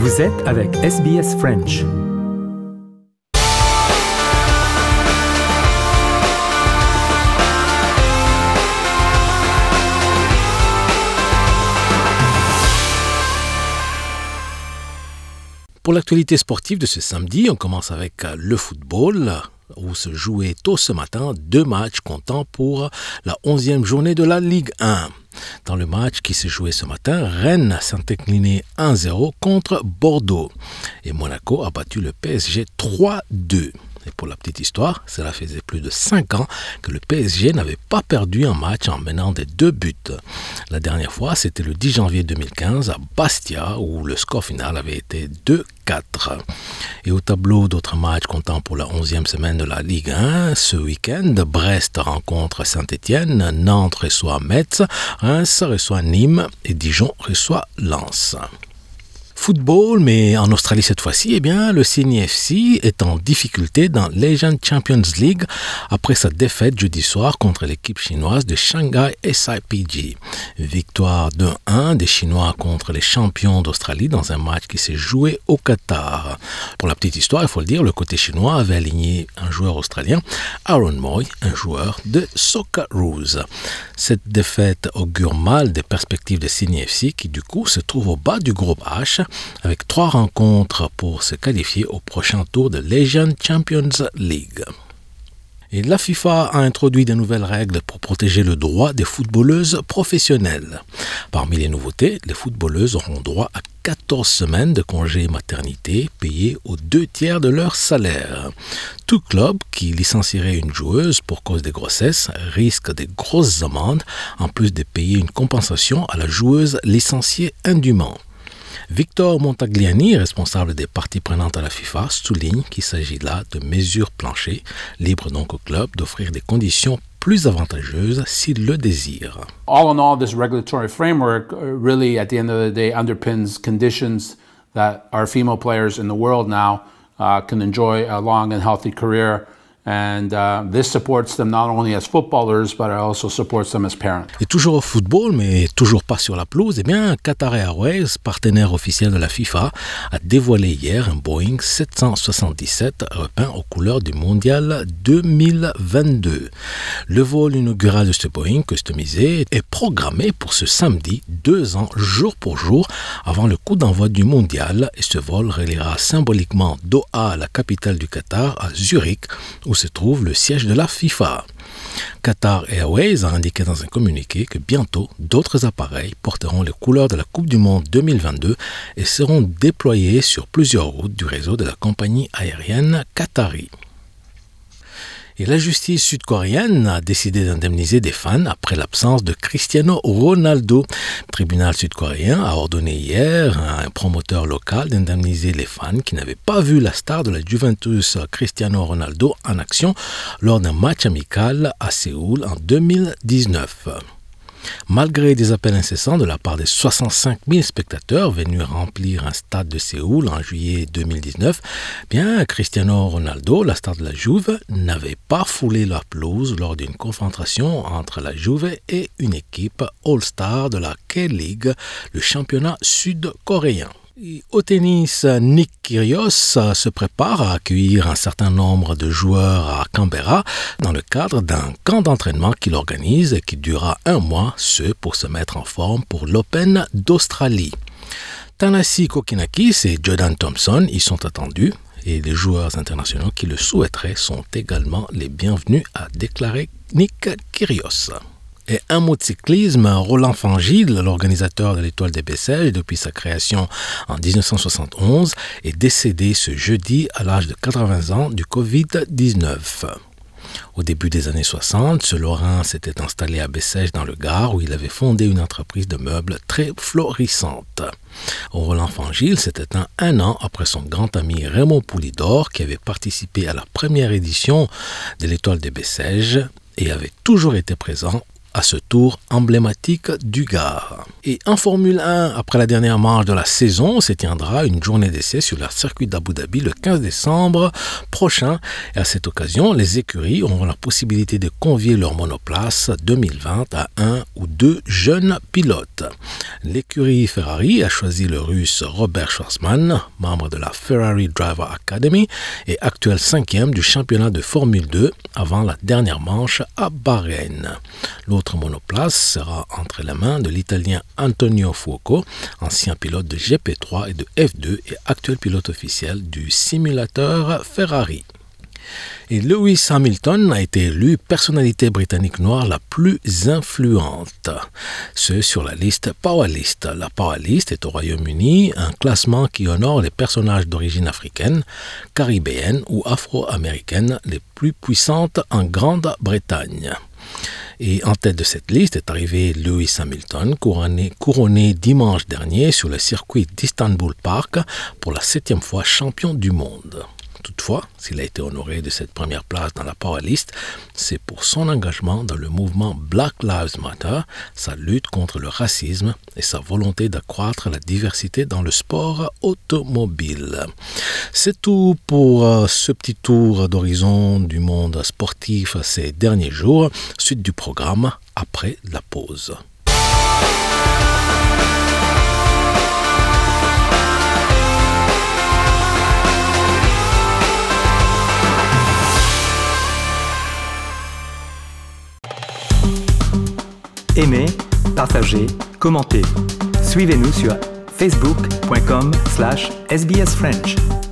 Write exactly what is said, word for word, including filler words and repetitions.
Vous êtes avec S B S French. Pour l'actualité sportive de ce samedi, on commence avec le football, où se jouaient tôt ce matin deux matchs comptant pour la onzième journée de la Ligue un. Dans le match qui s'est joué ce matin, Rennes s'est incliné un zéro contre Bordeaux et Monaco a battu le P S G trois deux. Et pour la petite histoire, cela faisait plus de cinq ans que le P S G n'avait pas perdu un match en menant des deux buts. La dernière fois, c'était le dix janvier deux mille quinze à Bastia, où le score final avait été deux quatre. Et au tableau d'autres matchs comptant pour la onzième semaine de la Ligue un, ce week-end, Brest rencontre Saint-Étienne, Nantes reçoit Metz, Reims reçoit Nîmes et Dijon reçoit Lens. Football, mais en Australie cette fois-ci, eh bien, le Sydney F C est en difficulté dans l'Asian Champions League après sa défaite jeudi soir contre l'équipe chinoise de Shanghai S I P G. Victoire deux un des Chinois contre les champions d'Australie dans un match qui s'est joué au Qatar. Pour la petite histoire, il faut le dire, le côté chinois avait aligné un joueur australien, Aaron Moy, un joueur de Socceroos. Cette défaite augure mal des perspectives de Sydney F C qui du coup se trouve au bas du groupe H, avec trois rencontres pour se qualifier au prochain tour de l'Asian Champions League. Et la FIFA a introduit de nouvelles règles pour protéger le droit des footballeuses professionnelles. Parmi les nouveautés, les footballeuses auront droit à quatorze semaines de congé maternité payés aux deux tiers de leur salaire. Tout club qui licencierait une joueuse pour cause des grossesses risque des grosses amendes, en plus de payer une compensation à la joueuse licenciée indûment. Victor Montagliani, responsable des parties prenantes à la FIFA, souligne qu'il s'agit là de mesures planchées, libres donc au club d'offrir des conditions plus avantageuses s'il le désire. All in all, this regulatory framework really, at the end of the day, underpins conditions that our female players in the world now uh, can enjoy a long and healthy career. And uh, this supports them not only as footballers, but it also supports them as parents. Et toujours au football, mais toujours pas sur la pelouse, eh bien, Qatar Airways, partenaire officiel de la FIFA, a dévoilé hier un Boeing sept cent soixante-dix-sept repeint aux couleurs du Mondial deux mille vingt-deux. Le vol inaugural de ce Boeing customisé est programmé pour ce samedi, deux ans jour pour jour avant le coup d'envoi du Mondial, et ce vol reliera symboliquement Doha, la capitale du Qatar, à Zurich, où se trouve le siège de la FIFA. Qatar Airways a indiqué dans un communiqué que bientôt, d'autres appareils porteront les couleurs de la Coupe du Monde deux mille vingt-deux et seront déployés sur plusieurs routes du réseau de la compagnie aérienne qatari. Et la justice sud-coréenne a décidé d'indemniser des fans après l'absence de Cristiano Ronaldo. Le tribunal sud-coréen a ordonné hier à un promoteur local d'indemniser les fans qui n'avaient pas vu la star de la Juventus Cristiano Ronaldo en action lors d'un match amical à Séoul en deux mille dix-neuf. Malgré des appels incessants de la part des soixante-cinq mille spectateurs venus remplir un stade de Séoul en juillet deux mille dix-neuf, bien Cristiano Ronaldo, la star de la Juve, n'avait pas foulé la pelouse lors d'une confrontation entre la Juve et une équipe All-Star de la K-League, le championnat sud-coréen. Et au tennis, Nick Kyrgios se prépare à accueillir un certain nombre de joueurs à Canberra dans le cadre d'un camp d'entraînement qu'il organise et qui durera un mois, ce pour se mettre en forme pour l'Open d'Australie. Thanasi Kokkinakis et Jordan Thompson y sont attendus et les joueurs internationaux qui le souhaiteraient sont également les bienvenus, a déclaré Nick Kyrgios. Et un mot de cyclisme, Roland Fangil, l'organisateur de l'Étoile des Bessèges depuis sa création en dix-neuf cent soixante et onze, est décédé ce jeudi à l'âge de quatre-vingts ans du covid dix-neuf. Au début des années soixante, ce Lorrain s'était installé à Bessèges dans le Gard où il avait fondé une entreprise de meubles très florissante. Roland Fangil s'est éteint un an après son grand ami Raymond Poulidor qui avait participé à la première édition de l'Étoile des Bessèges et avait toujours été présent à ce tour emblématique du Gard. Et en Formule un, après la dernière manche de la saison, se tiendra une journée d'essai sur le circuit d'Abu Dhabi le quinze décembre prochain. Et à cette occasion, les écuries auront la possibilité de convier leur monoplace deux mille vingt à un ou deux jeunes pilotes. L'écurie Ferrari a choisi le Russe Robert Schwarzman, membre de la Ferrari Driver Academy et actuel cinquième du championnat de Formule deux avant la dernière manche à Bahreïn. L'autre monoplace sera entre les mains de l'Italien Antonio Fuoco, ancien pilote de G P trois et de F deux et actuel pilote officiel du simulateur Ferrari. Et Lewis Hamilton a été élu personnalité britannique noire la plus influente. Ce sur la liste Powerlist. La Powerlist est au Royaume-Uni un classement qui honore les personnages d'origine africaine, caribéenne ou afro-américaine les plus puissantes en Grande-Bretagne. Et en tête de cette liste est arrivé Lewis Hamilton, couronné, couronné dimanche dernier sur le circuit d'Istanbul Park pour la septième fois champion du monde. Toutefois, s'il a été honoré de cette première place dans la Powerlist, c'est pour son engagement dans le mouvement Black Lives Matter, sa lutte contre le racisme et sa volonté d'accroître la diversité dans le sport automobile. C'est tout pour euh, ce petit tour d'horizon du monde sportif ces derniers jours. Suite du programme après la pause. Aimez, partagez, commentez. Suivez-nous sur facebook point com slash S B S French.